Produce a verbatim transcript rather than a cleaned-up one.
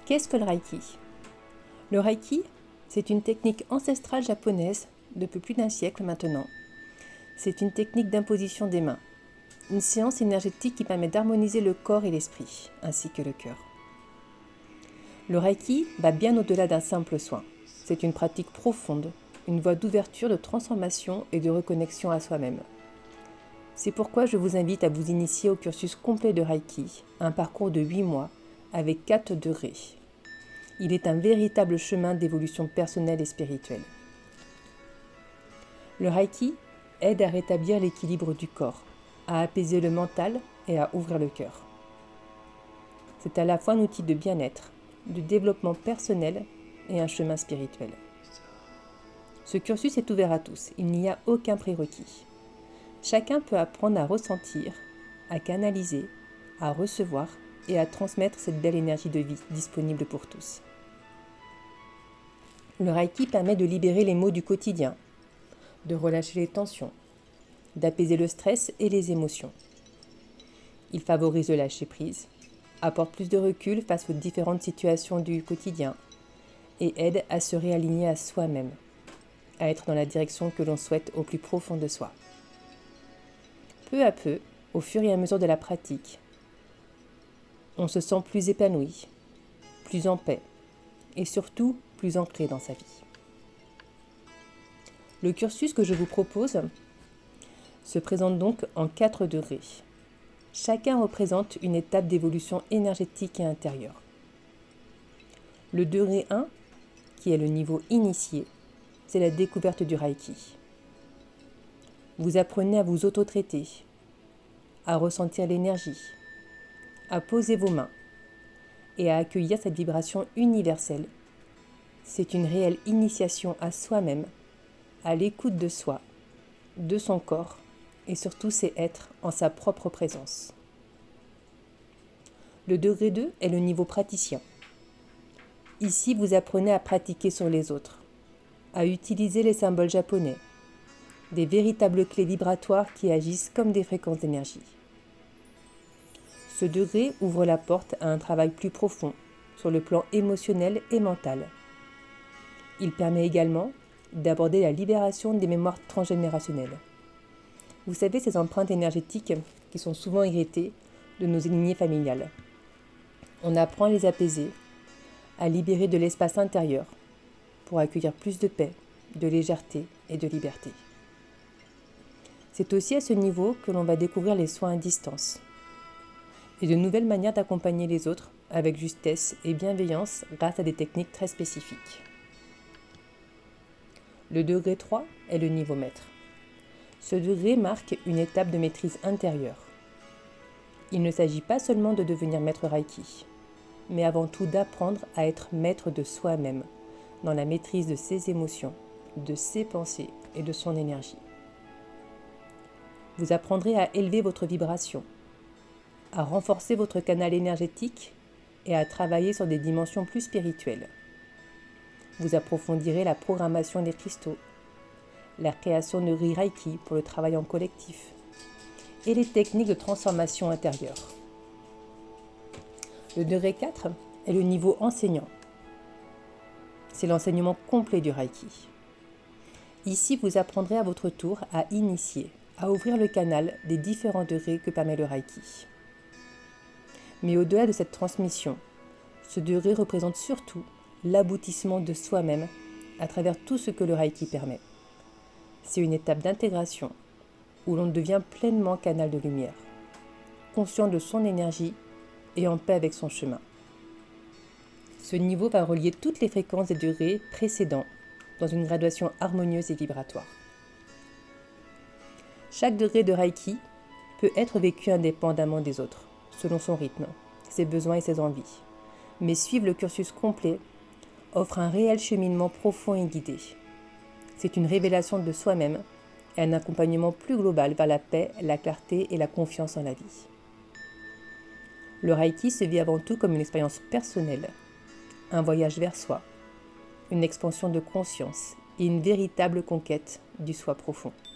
Qu'est-ce que le Reiki? Le Reiki, c'est une technique ancestrale japonaise depuis plus d'un siècle maintenant. C'est une technique d'imposition des mains, une séance énergétique qui permet d'harmoniser le corps et l'esprit, ainsi que le cœur. Le Reiki va bien au-delà d'un simple soin. C'est une pratique profonde, une voie d'ouverture, de transformation et de reconnexion à soi-même. C'est pourquoi je vous invite à vous initier au cursus complet de Reiki, un parcours de huit mois avec quatre degrés. Il est un véritable chemin d'évolution personnelle et spirituelle. Le Reiki aide à rétablir l'équilibre du corps, à apaiser le mental et à ouvrir le cœur. C'est à la fois un outil de bien-être, de développement personnel et un chemin spirituel. Ce cursus est ouvert à tous, il n'y a aucun prérequis. Chacun peut apprendre à ressentir, à canaliser, à recevoir et à transmettre cette belle énergie de vie disponible pour tous. Le Reiki permet de libérer les maux du quotidien, de relâcher les tensions, d'apaiser le stress et les émotions. Il favorise le lâcher-prise, apporte plus de recul face aux différentes situations du quotidien et aide à se réaligner à soi-même, à être dans la direction que l'on souhaite au plus profond de soi. Peu à peu, au fur et à mesure de la pratique, on se sent plus épanoui, plus en paix et surtout plus ancré dans sa vie. Le cursus que je vous propose se présente donc en quatre degrés. Chacun représente une étape d'évolution énergétique et intérieure. Le degré un, qui est le niveau initié, c'est la découverte du Reiki. Vous apprenez à vous auto-traiter, à ressentir l'énergie, à poser vos mains et à accueillir cette vibration universelle. C'est une réelle initiation à soi-même, à l'écoute de soi, de son corps et surtout c'est être en sa propre présence. Le degré deux est le niveau praticien. Ici, vous apprenez à pratiquer sur les autres, à utiliser les symboles japonais, des véritables clés vibratoires qui agissent comme des fréquences d'énergie. Ce degré ouvre la porte à un travail plus profond sur le plan émotionnel et mental. Il permet également d'aborder la libération des mémoires transgénérationnelles. Vous savez, ces empreintes énergétiques qui sont souvent héritées de nos lignées familiales. On apprend à les apaiser, à libérer de l'espace intérieur pour accueillir plus de paix, de légèreté et de liberté. C'est aussi à ce niveau que l'on va découvrir les soins à distance et de nouvelles manières d'accompagner les autres avec justesse et bienveillance grâce à des techniques très spécifiques. Le degré trois est le niveau maître. Ce degré marque une étape de maîtrise intérieure. Il ne s'agit pas seulement de devenir maître Reiki, mais avant tout d'apprendre à être maître de soi-même, dans la maîtrise de ses émotions, de ses pensées et de son énergie. Vous apprendrez à élever votre vibration, à renforcer votre canal énergétique et à travailler sur des dimensions plus spirituelles. Vous approfondirez la programmation des cristaux, la création de riz Reiki pour le travail en collectif et les techniques de transformation intérieure. Le degré quatre est le niveau enseignant. C'est l'enseignement complet du Reiki. Ici, vous apprendrez à votre tour à initier, à ouvrir le canal des différents degrés que permet le Reiki. Mais au-delà de cette transmission, ce degré représente surtout l'aboutissement de soi-même à travers tout ce que le Reiki permet. C'est une étape d'intégration où l'on devient pleinement canal de lumière, conscient de son énergie et en paix avec son chemin. Ce niveau va relier toutes les fréquences des degrés précédents dans une graduation harmonieuse et vibratoire. Chaque degré de Reiki peut être vécu indépendamment des autres, selon son rythme, ses besoins et ses envies. Mais suivre le cursus complet offre un réel cheminement profond et guidé. C'est une révélation de soi-même et un accompagnement plus global vers la paix, la clarté et la confiance en la vie. Le Reiki se vit avant tout comme une expérience personnelle, un voyage vers soi, une expansion de conscience et une véritable conquête du soi profond.